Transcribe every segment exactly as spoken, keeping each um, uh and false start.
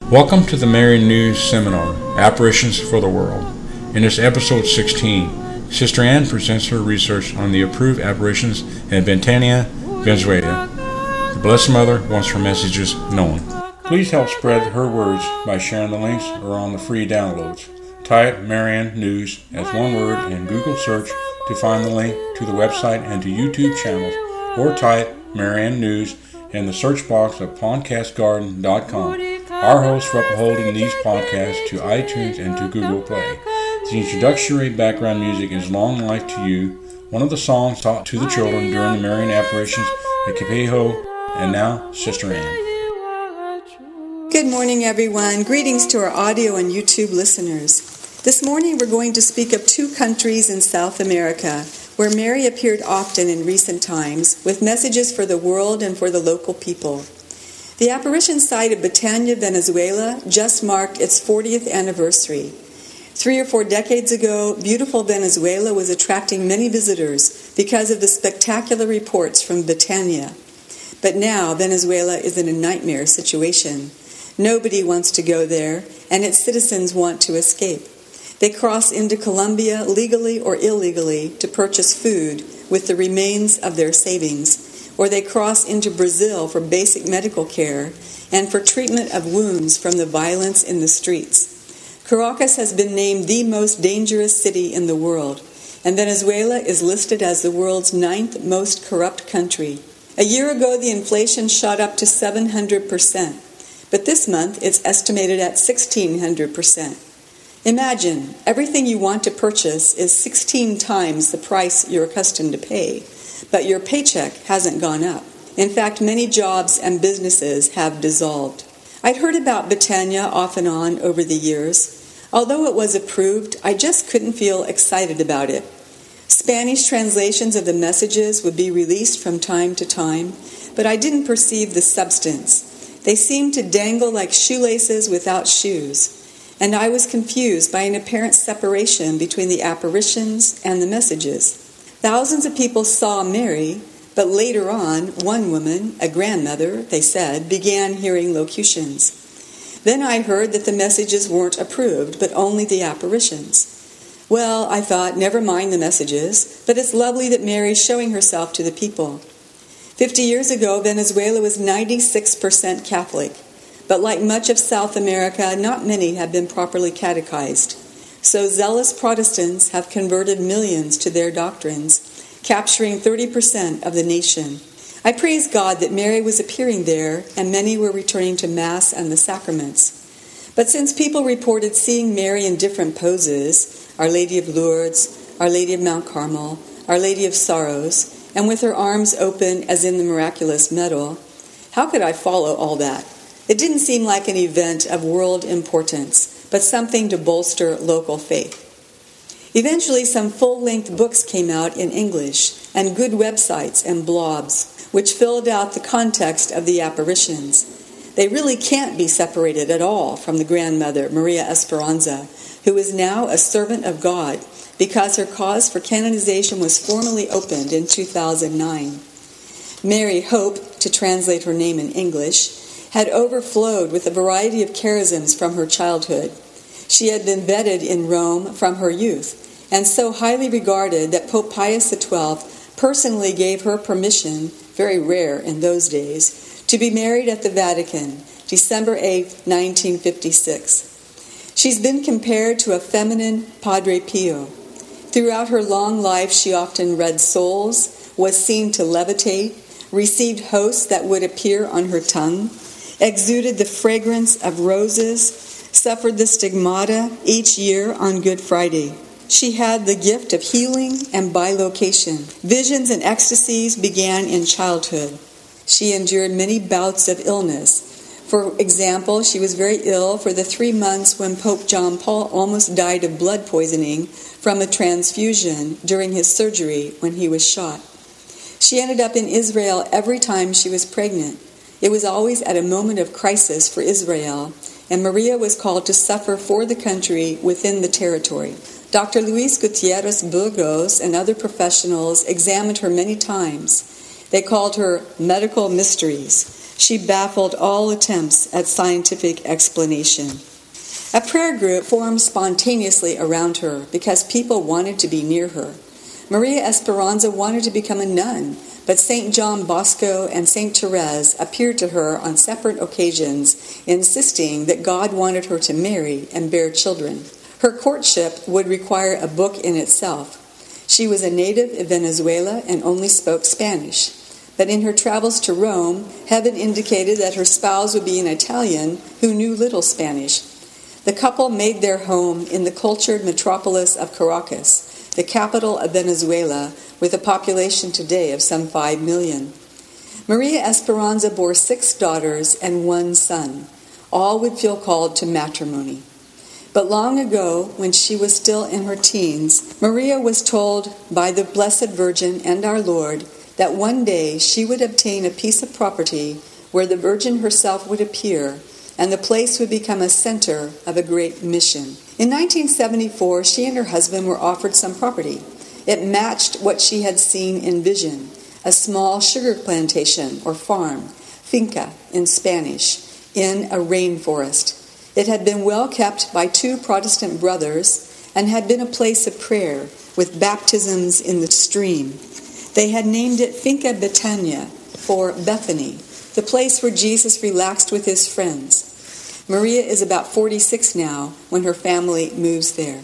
Welcome to the Marian News Seminar, Apparitions for the World. In this episode sixteen, Sister Ann presents her research on the approved apparitions in Betania, Venezuela. The Blessed Mother wants her messages known. Please help spread her words by sharing the links or on the free downloads. Type Marian News as one word in Google search to find the link to the website and to YouTube channels, or type Marian News in the search box of podcast garden dot com. Our hosts for uploading these podcasts to iTunes and to Google Play. The introductory background music is Long Life to You, one of the songs taught to the children during the Marian apparitions at Kipeho. And now, Sister Ann. Good morning, everyone. Greetings to our audio and YouTube listeners. This morning we're going to speak of two countries in South America where Mary appeared often in recent times with messages for the world and for the local people. The apparition site of Betania, Venezuela, just marked its fortieth anniversary. Three or four decades ago, beautiful Venezuela was attracting many visitors because of the spectacular reports from Betania. But now Venezuela is in a nightmare situation. Nobody wants to go there, and its citizens want to escape. They cross into Colombia legally or illegally to purchase food with the remains of their savings, or they cross into Brazil for basic medical care and for treatment of wounds from the violence in the streets. Caracas has been named the most dangerous city in the world, and Venezuela is listed as the world's ninth most corrupt country. A year ago, the inflation shot up to seven hundred percent, but this month it's estimated at sixteen hundred percent. Imagine, everything you want to purchase is sixteen times the price you're accustomed to pay, but your paycheck hasn't gone up. In fact, many jobs and businesses have dissolved. I'd heard about Betania off and on over the years. Although it was approved, I just couldn't feel excited about it. Spanish translations of the messages would be released from time to time, but I didn't perceive the substance. They seemed to dangle like shoelaces without shoes, and I was confused by an apparent separation between the apparitions and the messages. Thousands of people saw Mary, but later on, one woman, a grandmother, they said, began hearing locutions. Then I heard that the messages weren't approved, but only the apparitions. Well, I thought, never mind the messages, but it's lovely that Mary's showing herself to the people. Fifty years ago, Venezuela was ninety-six percent Catholic, but like much of South America, not many have been properly catechized. So zealous Protestants have converted millions to their doctrines, capturing thirty percent of the nation. I praise God that Mary was appearing there and many were returning to Mass and the sacraments. But since people reported seeing Mary in different poses, Our Lady of Lourdes, Our Lady of Mount Carmel, Our Lady of Sorrows, and with her arms open as in the miraculous medal, how could I follow all that? It didn't seem like an event of world importance, but something to bolster local faith. Eventually, some full-length books came out in English, and good websites and blogs, which filled out the context of the apparitions. They really can't be separated at all from the grandmother, Maria Esperanza, who is now a servant of God because her cause for canonization was formally opened in two thousand nine. Mary Hope, to translate her name in English, had overflowed with a variety of charisms from her childhood. She had been vetted in Rome from her youth, and so highly regarded that Pope Pius the twelfth personally gave her permission, very rare in those days, to be married at the Vatican, December eighth, nineteen fifty-six. She's been compared to a feminine Padre Pio. Throughout her long life, she often read souls, was seen to levitate, received hosts that would appear on her tongue, exuded the fragrance of roses, suffered the stigmata each year on Good Friday. She had the gift of healing and bilocation. Visions and ecstasies began in childhood. She endured many bouts of illness. For example, she was very ill for the three months when Pope John Paul almost died of blood poisoning from a transfusion during his surgery when he was shot. She ended up in Israel every time she was pregnant. It was always at a moment of crisis for Israel, and Maria was called to suffer for the country within the territory. Doctor Luis Gutierrez Burgos and other professionals examined her many times. They called her medical mysteries. She baffled all attempts at scientific explanation. A prayer group formed spontaneously around her because people wanted to be near her. Maria Esperanza wanted to become a nun, but Saint John Bosco and Saint Therese appeared to her on separate occasions, insisting that God wanted her to marry and bear children. Her courtship would require a book in itself. She was a native of Venezuela and only spoke Spanish. But in her travels to Rome, heaven indicated that her spouse would be an Italian who knew little Spanish. The couple made their home in the cultured metropolis of Caracas, the capital of Venezuela, with a population today of some five million. Maria Esperanza bore six daughters and one son. All would feel called to matrimony. But long ago, when she was still in her teens, Maria was told by the Blessed Virgin and our Lord that one day she would obtain a piece of property where the Virgin herself would appear, and the place would become a center of a great mission. In nineteen seventy-four, she and her husband were offered some property. It matched what she had seen in vision, a small sugar plantation or farm, finca in Spanish, in a rainforest. It had been well kept by two Protestant brothers and had been a place of prayer with baptisms in the stream. They had named it Finca Betania, for Bethany, the place where Jesus relaxed with his friends. Maria is about forty-six now when her family moves there.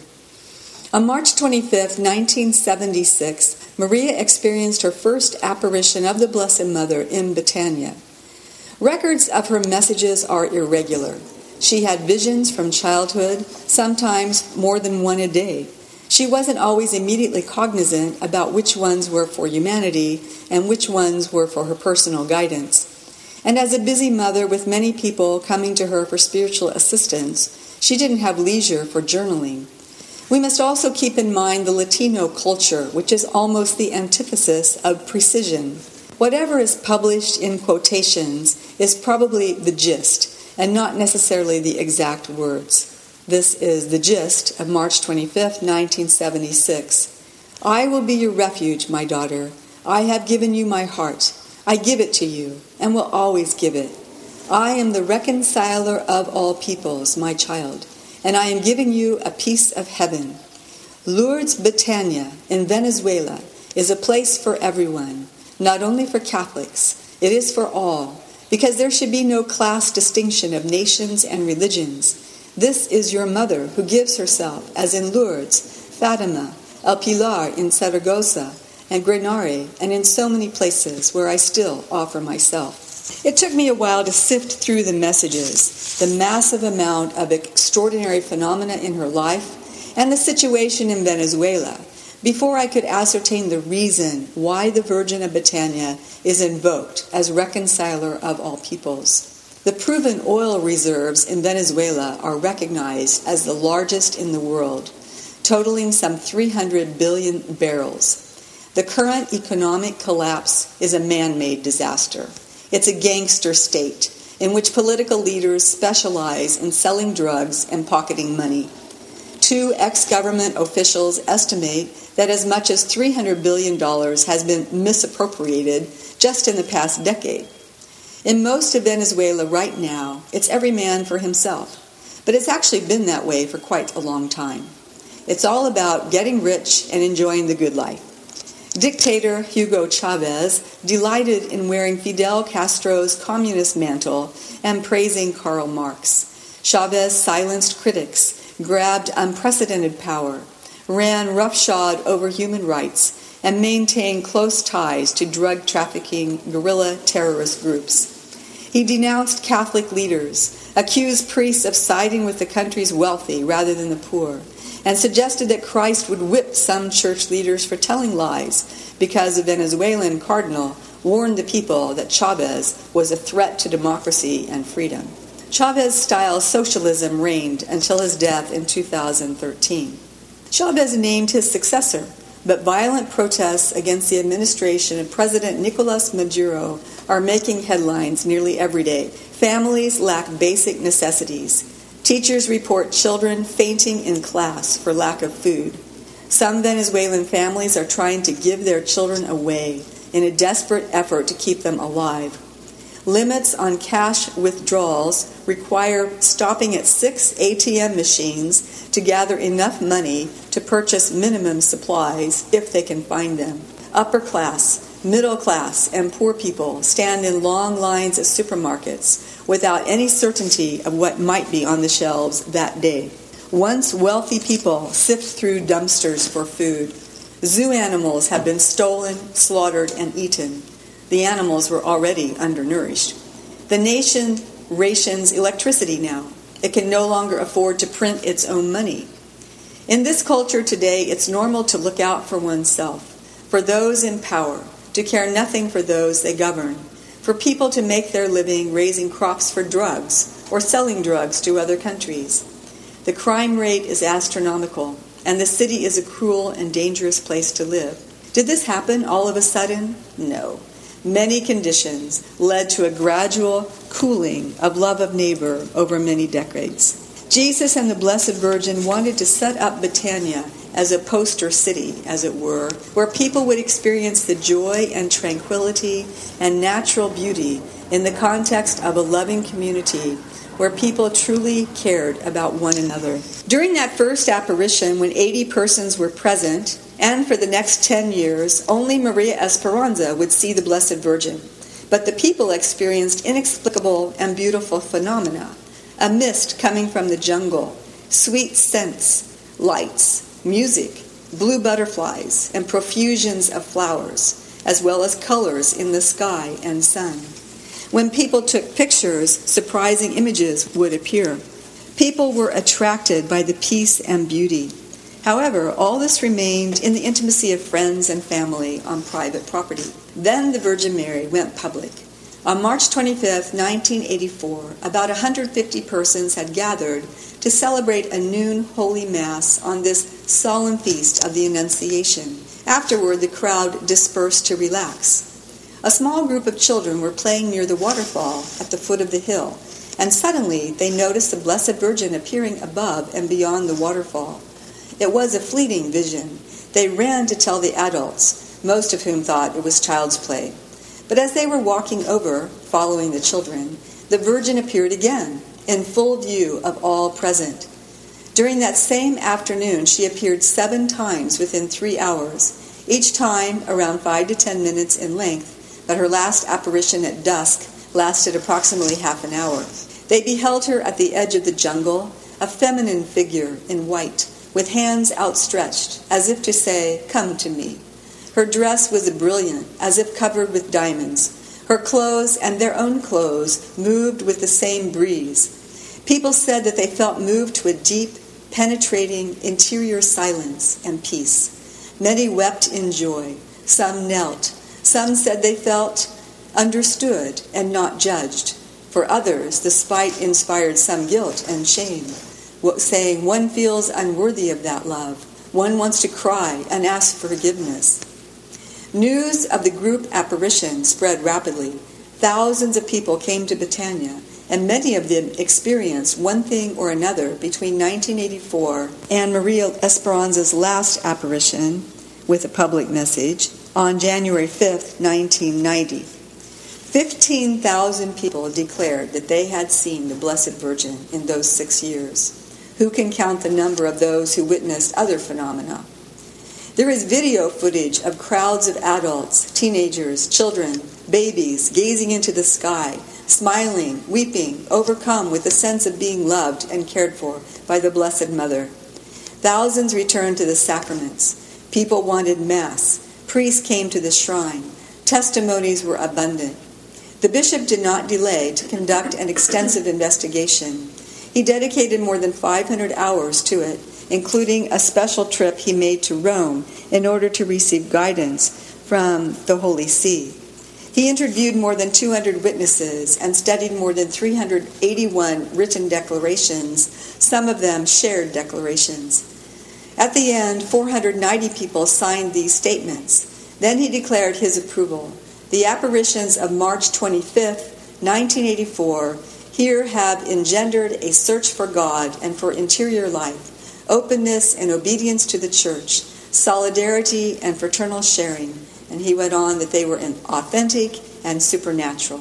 On March twenty-fifth, nineteen seventy-six, Maria experienced her first apparition of the Blessed Mother in Betania. Records of her messages are irregular. She had visions from childhood, sometimes more than one a day. She wasn't always immediately cognizant about which ones were for humanity and which ones were for her personal guidance. And as a busy mother with many people coming to her for spiritual assistance, she didn't have leisure for journaling. We must also keep in mind the Latino culture, which is almost the antithesis of precision. Whatever is published in quotations is probably the gist, and not necessarily the exact words. This is the gist of March twenty-fifth, nineteen seventy-six. I will be your refuge, my daughter. I have given you my heart. I give it to you, and will always give it. I am the reconciler of all peoples, my child, and I am giving you a piece of heaven. Lourdes Betania in Venezuela is a place for everyone, not only for Catholics. It is for all, because there should be no class distinction of nations and religions. This is your mother who gives herself, as in Lourdes, Fatima, El Pilar in Saragossa, and Grenari, and in so many places where I still offer myself. It took me a while to sift through the messages, the massive amount of extraordinary phenomena in her life, and the situation in Venezuela, before I could ascertain the reason why the Virgin of Betania is invoked as reconciler of all peoples. The proven oil reserves in Venezuela are recognized as the largest in the world, totaling some three hundred billion barrels. The current economic collapse is a man-made disaster. It's a gangster state in which political leaders specialize in selling drugs and pocketing money. Two ex-government officials estimate that as much as three hundred billion dollars has been misappropriated just in the past decade. In most of Venezuela right now, it's every man for himself, but it's actually been that way for quite a long time. It's all about getting rich and enjoying the good life. Dictator Hugo Chavez delighted in wearing Fidel Castro's communist mantle and praising Karl Marx. Chavez silenced critics, grabbed unprecedented power, ran roughshod over human rights, and maintained close ties to drug-trafficking guerrilla terrorist groups. He denounced Catholic leaders, accused priests of siding with the country's wealthy rather than the poor, and suggested that Christ would whip some church leaders for telling lies because a Venezuelan cardinal warned the people that Chavez was a threat to democracy and freedom. Chavez-style socialism reigned until his death in two thousand thirteen. Chavez named his successor, but violent protests against the administration of President Nicolas Maduro are making headlines nearly every day. Families lack basic necessities. Teachers report children fainting in class for lack of food. Some Venezuelan families are trying to give their children away in a desperate effort to keep them alive. Limits on cash withdrawals require stopping at six A T M machines to gather enough money to purchase minimum supplies if they can find them. Upper class, middle class, and poor people stand in long lines at supermarkets without any certainty of what might be on the shelves that day. Once wealthy people sift through dumpsters for food. Zoo animals have been stolen, slaughtered, and eaten. The animals were already undernourished. The nation rations electricity now. It can no longer afford to print its own money. In this culture today, it's normal to look out for oneself, for those in power, to care nothing for those they govern, for people to make their living raising crops for drugs or selling drugs to other countries. The crime rate is astronomical, and the city is a cruel and dangerous place to live. Did this happen all of a sudden? No. Many conditions led to a gradual cooling of love of neighbor over many decades. Jesus and the Blessed Virgin wanted to set up Betania as a poster city, as it were, where people would experience the joy and tranquility and natural beauty in the context of a loving community where people truly cared about one another. During that first apparition, when eighty persons were present, and for the next ten years, only Maria Esperanza would see the Blessed Virgin. But the people experienced inexplicable and beautiful phenomena. A mist coming from the jungle, sweet scents, lights, music, blue butterflies, and profusions of flowers, as well as colors in the sky and sun. When people took pictures, surprising images would appear. People were attracted by the peace and beauty. However, all this remained in the intimacy of friends and family on private property. Then the Virgin Mary went public. On March twenty-fifth, nineteen eighty-four, about one hundred fifty persons had gathered to celebrate a noon Holy Mass on this solemn feast of the Annunciation. Afterward, the crowd dispersed to relax. A small group of children were playing near the waterfall at the foot of the hill, and suddenly they noticed the Blessed Virgin appearing above and beyond the waterfall. It was a fleeting vision. They ran to tell the adults, most of whom thought it was child's play. But as they were walking over, following the children, the Virgin appeared again, in full view of all present. During that same afternoon, she appeared seven times within three hours, each time around five to ten minutes in length, but her last apparition at dusk lasted approximately half an hour. They beheld her at the edge of the jungle, a feminine figure in white, with hands outstretched, as if to say, "Come to me." Her dress was brilliant, as if covered with diamonds. Her clothes and their own clothes moved with the same breeze. People said that they felt moved to a deep, penetrating interior silence and peace. Many wept in joy. Some knelt. Some said they felt understood and not judged. For others, the spite inspired some guilt and shame, saying one feels unworthy of that love. One wants to cry and ask for forgiveness. News of the group apparition spread rapidly. Thousands of people came to Betania, and many of them experienced one thing or another between nineteen eighty-four and Maria Esperanza's last apparition with a public message on January fifth, nineteen ninety. fifteen thousand people declared that they had seen the Blessed Virgin in those six years. Who can count the number of those who witnessed other phenomena? There is video footage of crowds of adults, teenagers, children, babies gazing into the sky, smiling, weeping, overcome with a sense of being loved and cared for by the Blessed Mother. Thousands returned to the sacraments. People wanted Mass. Priests came to the shrine. Testimonies were abundant. The bishop did not delay to conduct an extensive investigation. He dedicated more than five hundred hours to it, including a special trip he made to Rome in order to receive guidance from the Holy See. He interviewed more than two hundred witnesses and studied more than three hundred eighty-one written declarations, some of them shared declarations. At the end, four hundred ninety people signed these statements. Then he declared his approval. The apparitions of March twenty-fifth, nineteen eighty-four, here have engendered a search for God and for interior life, openness and obedience to the Church, solidarity and fraternal sharing. And he went on that they were authentic and supernatural.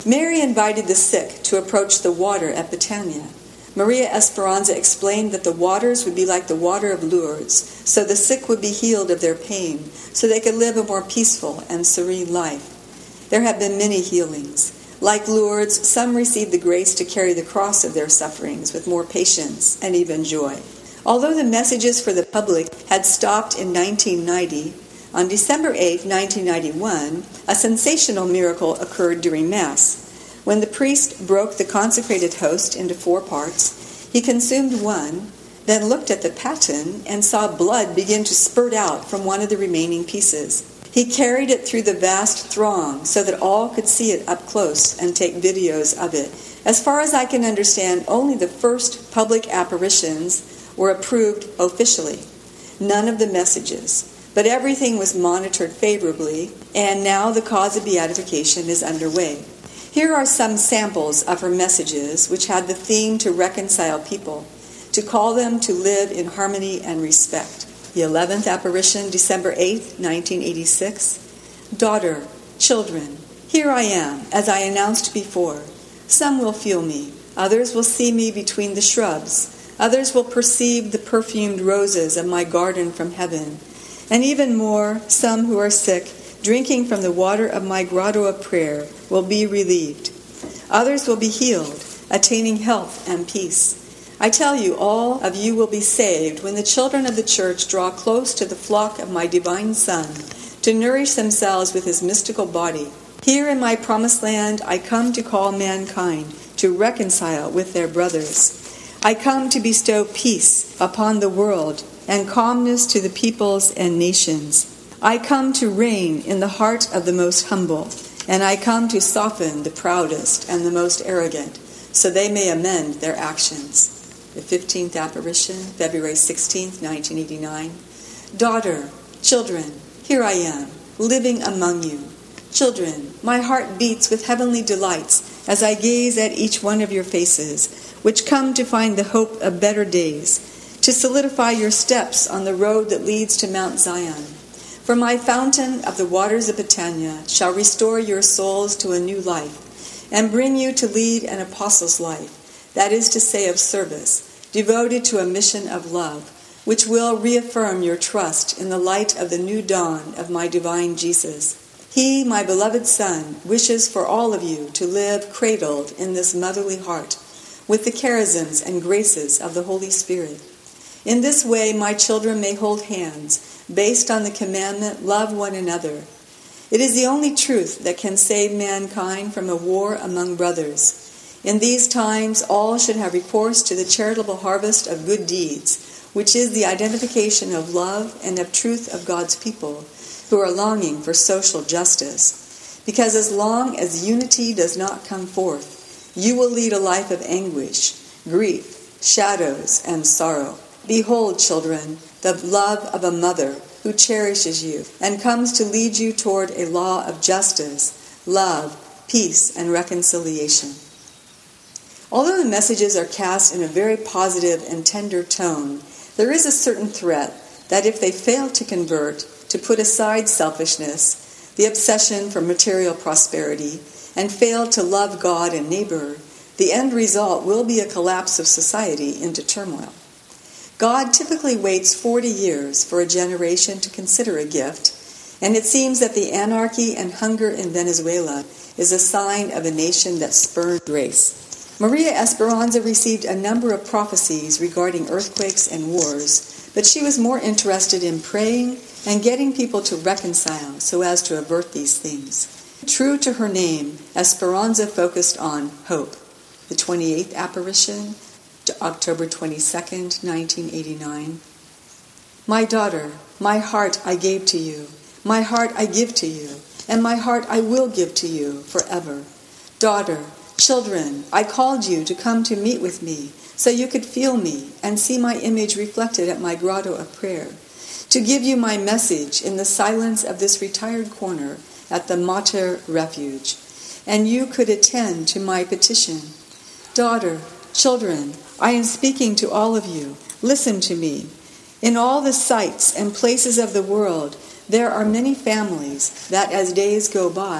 Mary invited the sick to approach the water at Betania. Maria Esperanza explained that the waters would be like the water of Lourdes, so the sick would be healed of their pain, so they could live a more peaceful and serene life. There have been many healings. Like Lourdes, some received the grace to carry the cross of their sufferings with more patience and even joy. Although the messages for the public had stopped in nineteen ninety, on December eighth, nineteen ninety-one, a sensational miracle occurred during Mass. When the priest broke the consecrated host into four parts, he consumed one, then looked at the paten and saw blood begin to spurt out from one of the remaining pieces. He carried it through the vast throng so that all could see it up close and take videos of it. As far as I can understand, only the first public apparitions were approved officially, none of the messages. But everything was monitored favorably, and now the cause of beatification is underway. Here are some samples of her messages, which had the theme to reconcile people, to call them to live in harmony and respect. The eleventh apparition, December eighth, nineteen eighty-six. Daughter, children, here I am, as I announced before. Some will feel me, others will see me between the shrubs, others will perceive the perfumed roses of my garden from heaven, and even more, some who are sick, drinking from the water of my grotto of prayer, will be relieved. Others will be healed, attaining health and peace. I tell you, all of you will be saved when the children of the church draw close to the flock of my divine Son to nourish themselves with his mystical body. Here in my promised land, I come to call mankind to reconcile with their brothers. I come to bestow peace upon the world and calmness to the peoples and nations. I come to reign in the heart of the most humble, and I come to soften the proudest and the most arrogant, so they may amend their actions. The fifteenth apparition, February sixteenth, nineteen eighty-nine. Daughter, children, here I am, living among you. Children, my heart beats with heavenly delights as I gaze at each one of your faces, which come to find the hope of better days, to solidify your steps on the road that leads to Mount Zion. For my fountain of the waters of Betania shall restore your souls to a new life, and bring you to lead an apostle's life, that is to say of service, devoted to a mission of love, which will reaffirm your trust in the light of the new dawn of my divine Jesus. He, my beloved Son, wishes for all of you to live cradled in this motherly heart, with the charisms and graces of the Holy Spirit. In this way, my children may hold hands, based on the commandment, love one another. It is the only truth that can save mankind from a war among brothers. In these times, all should have recourse to the charitable harvest of good deeds, which is the identification of love and of truth of God's people, who are longing for social justice. Because as long as unity does not come forth, you will lead a life of anguish, grief, shadows, and sorrow. Behold, children, the love of a mother who cherishes you and comes to lead you toward a law of justice, love, peace, and reconciliation. Although the messages are cast in a very positive and tender tone, there is a certain threat that if they fail to convert, to put aside selfishness, the obsession for material prosperity, and fail to love God and neighbor, the end result will be a collapse of society into turmoil. God typically waits forty years for a generation to consider a gift, and it seems that the anarchy and hunger in Venezuela is a sign of a nation that spurns grace. Maria Esperanza received a number of prophecies regarding earthquakes and wars, but she was more interested in praying and getting people to reconcile so as to avert these things. True to her name, Esperanza focused on hope. The twenty-eighth apparition, October twenty-second, nineteen eighty-nine. My daughter, my heart I gave to you, my heart I give to you, and my heart I will give to you forever. Daughter, children, I called you to come to meet with me, so you could feel me and see my image reflected at my grotto of prayer, to give you my message in the silence of this retired corner at the Mater Refuge, and you could attend to my petition. Daughter, children, I am speaking to all of you. Listen to me. In all the sites and places of the world, there are many families that, as days go by,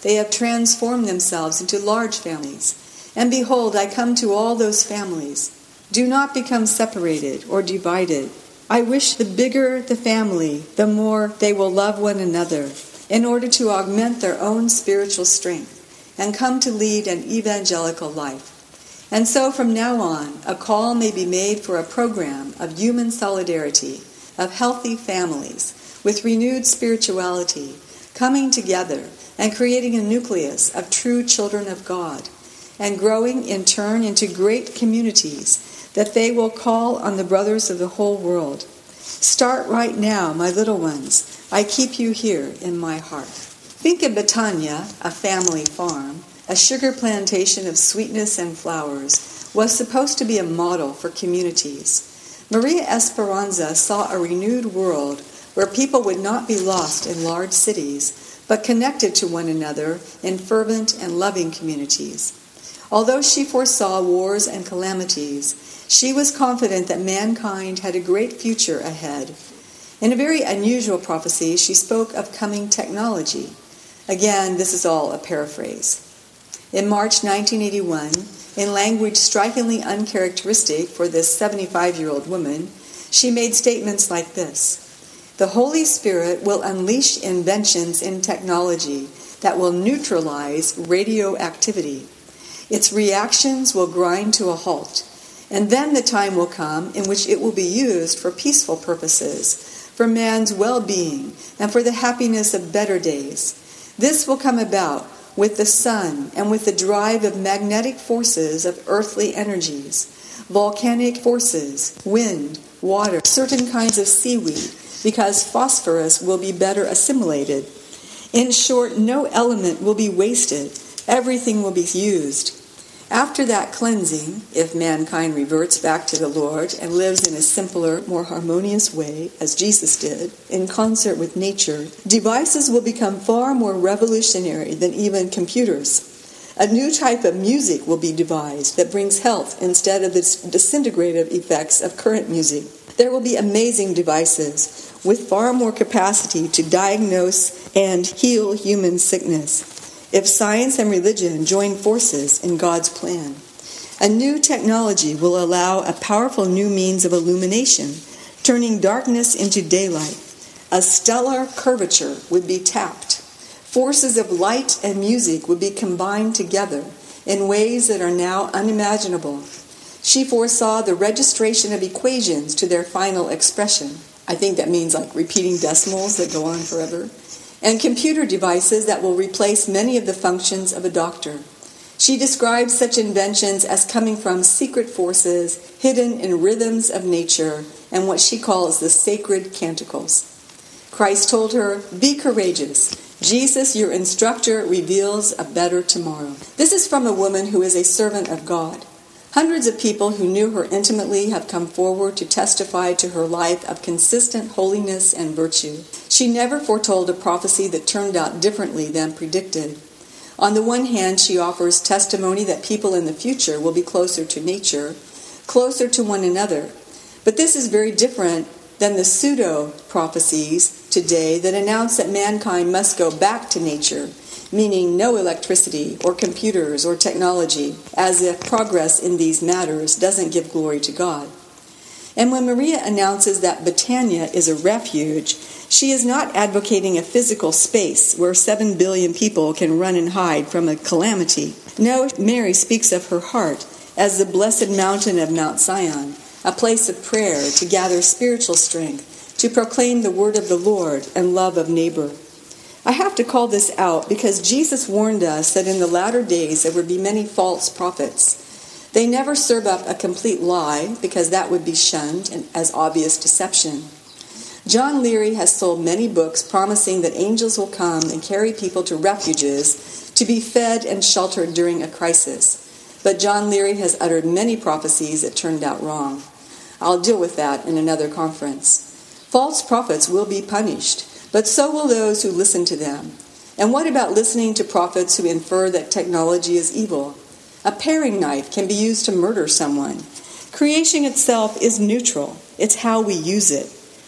They have transformed themselves into large families. And behold, I come to all those families. Do not become separated or divided. I wish the bigger the family, the more they will love one another, in order to augment their own spiritual strength and come to lead an evangelical life. And so from now on, a call may be made for a program of human solidarity, of healthy families, with renewed spirituality, coming together and creating a nucleus of true children of God, and growing in turn into great communities that they will call on the brothers of the whole world. Start right now, my little ones. I keep you here in my heart. Think of Betania, a family farm. A sugar plantation of sweetness and flowers was supposed to be a model for communities. Maria Esperanza saw a renewed world where people would not be lost in large cities, but connected to one another in fervent and loving communities. Although she foresaw wars and calamities, she was confident that mankind had a great future ahead. In a very unusual prophecy, she spoke of coming technology. Again, this is all a paraphrase. In March nineteen eighty-one, in language strikingly uncharacteristic for this seventy-five-year-old woman, she made statements like this: "The Holy Spirit will unleash inventions in technology that will neutralize radioactivity. Its reactions will grind to a halt. And then the time will come in which it will be used for peaceful purposes, for man's well-being, and for the happiness of better days. This will come about with the sun and with the drive of magnetic forces of earthly energies, volcanic forces, wind, water, certain kinds of seaweed, because phosphorus will be better assimilated. In short, no element will be wasted. Everything will be used. After that cleansing, if mankind reverts back to the Lord and lives in a simpler, more harmonious way, as Jesus did, in concert with nature, devices will become far more revolutionary than even computers. A new type of music will be devised that brings health instead of the disintegrative effects of current music. There will be amazing devices with far more capacity to diagnose and heal human sickness, if science and religion join forces in God's plan. A new technology will allow a powerful new means of illumination, turning darkness into daylight. A stellar curvature would be tapped. Forces of light and music would be combined together in ways that are now unimaginable. She foresaw the registration of equations to their final expression. I think that means like repeating decimals that go on forever. And computer devices that will replace many of the functions of a doctor. She describes such inventions as coming from secret forces hidden in rhythms of nature and what she calls the sacred canticles. Christ told her, "Be courageous. Jesus, your instructor, reveals a better tomorrow." This is from a woman who is a servant of God. Hundreds of people who knew her intimately have come forward to testify to her life of consistent holiness and virtue. She never foretold a prophecy that turned out differently than predicted. On the one hand, she offers testimony that people in the future will be closer to nature, closer to one another. But this is very different than the pseudo-prophecies today that announce that mankind must go back to nature, meaning no electricity or computers or technology, as if progress in these matters doesn't give glory to God. And when Maria announces that Betania is a refuge, she is not advocating a physical space where seven billion people can run and hide from a calamity. No, Mary speaks of her heart as the blessed mountain of Mount Zion, a place of prayer to gather spiritual strength, to proclaim the word of the Lord and love of neighbor. I have to call this out because Jesus warned us that in the latter days there would be many false prophets. They never serve up a complete lie because that would be shunned as obvious deception. John Leary has sold many books promising that angels will come and carry people to refuges to be fed and sheltered during a crisis. But John Leary has uttered many prophecies that turned out wrong. I'll deal with that in another conference. False prophets will be punished, but so will those who listen to them. And what about listening to prophets who infer that technology is evil? A paring knife can be used to murder someone. Creation itself is neutral. It's how we use it.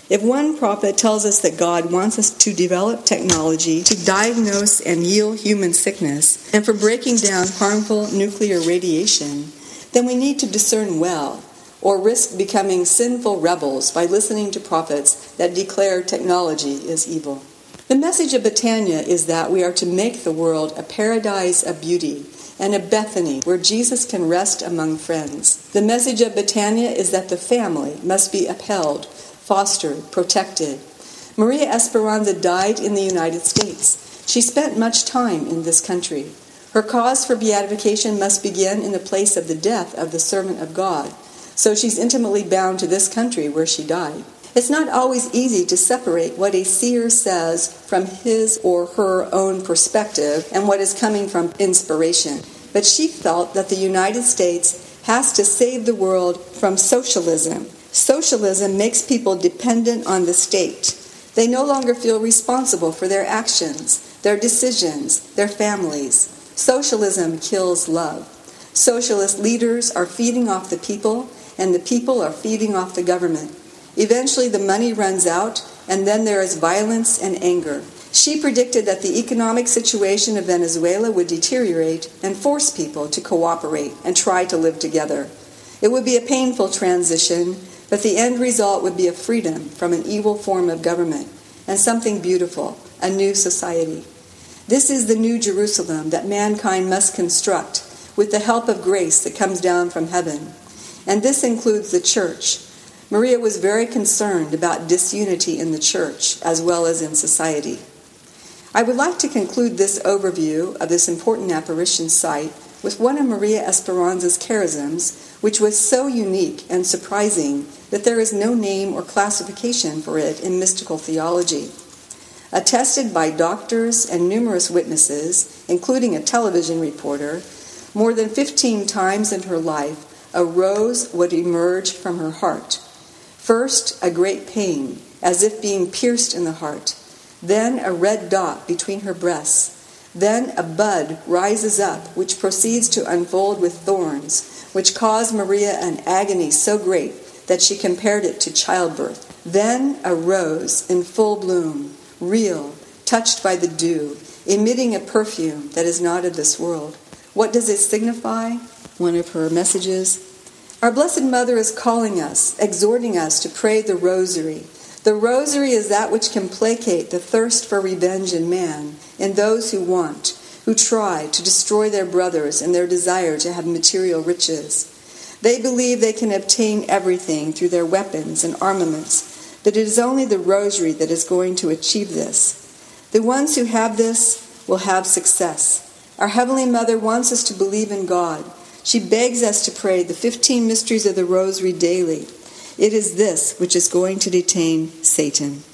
If one prophet tells us that God wants us to develop technology to diagnose and heal human sickness, and for breaking down harmful nuclear radiation, then we need to discern well, or risk becoming sinful rebels by listening to prophets that declare technology is evil. The message of Betania is that we are to make the world a paradise of beauty and a Bethany where Jesus can rest among friends. The message of Betania is that the family must be upheld, fostered, protected. Maria Esperanza died in the United States. She spent much time in this country. Her cause for beatification must begin in the place of the death of the servant of God, so she's intimately bound to this country where she died. It's not always easy to separate what a seer says from his or her own perspective and what is coming from inspiration. But she felt that the United States has to save the world from socialism. Socialism makes people dependent on the state. They no longer feel responsible for their actions, their decisions, their families. Socialism kills love. Socialist leaders are feeding off the people, and the people are feeding off the government. Eventually the money runs out, and then there is violence and anger. She predicted that the economic situation of Venezuela would deteriorate and force people to cooperate and try to live together. It would be a painful transition, but the end result would be a freedom from an evil form of government and something beautiful, a new society. This is the new Jerusalem that mankind must construct with the help of grace that comes down from heaven. And this includes the church. Maria was very concerned about disunity in the church as well as in society. I would like to conclude this overview of this important apparition site with one of Maria Esperanza's charisms, which was so unique and surprising that there is no name or classification for it in mystical theology. Attested by doctors and numerous witnesses, including a television reporter, more than fifteen times in her life, a rose would emerge from her heart. First, a great pain, as if being pierced in the heart. Then a red dot between her breasts. Then a bud rises up, which proceeds to unfold with thorns, which caused Maria an agony so great that she compared it to childbirth. Then a rose in full bloom, real, touched by the dew, emitting a perfume that is not of this world. What does it signify? One of her messages. Our Blessed Mother is calling us, exhorting us to pray the rosary. The rosary is that which can placate the thirst for revenge in man, in those who want, who try to destroy their brothers in their desire to have material riches. They believe they can obtain everything through their weapons and armaments, but it is only the rosary that is going to achieve this. The ones who have this will have success. Our Heavenly Mother wants us to believe in God. She begs us to pray the fifteen mysteries of the Rosary daily. It is this which is going to detain Satan.